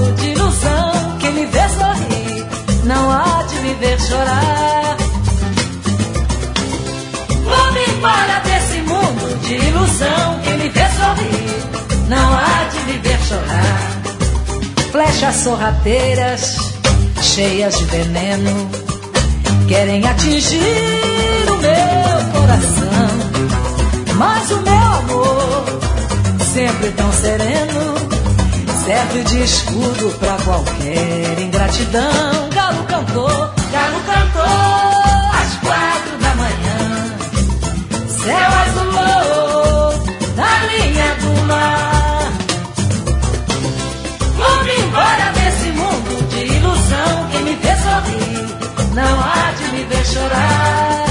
mundo de ilusão. Quem me vê sorrir não há de me ver chorar. Vou-me embora desse mundo de ilusão. Quem me vê sorrir não há de me ver chorar. Flechas sorrateiras, cheias de veneno, querem atingir o meu coração. Mas o meu amor, sempre tão sereno, serve de escudo pra qualquer ingratidão. Galo cantou às 4 da manhã. Céu azulou na linha do mar. Vou-me embora desse mundo de ilusão. Quem me vê sorrir não há de me ver chorar.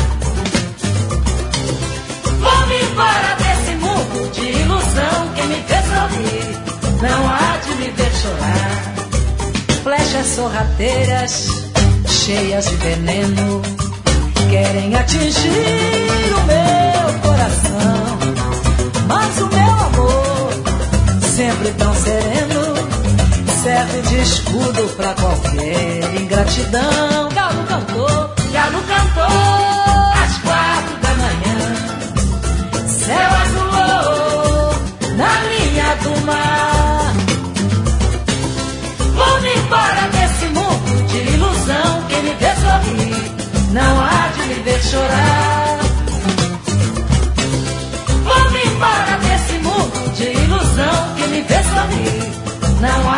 Vou-me embora desse mundo de ilusão. Quem me vê sorrir não há de me ver chorar. Flechas sorrateiras, cheias de veneno, querem atingir o meu coração. Mas o meu amor, sempre tão sereno, serve de escudo pra qualquer ingratidão. Galo cantou às 4 da manhã. Céu azulou na linha do mar. Vou-me embora desse mundo de ilusão. Quem me vê sorrir não há de me ver chorar. Vou-me embora desse mundo de ilusão. Quem me vê sorrir não há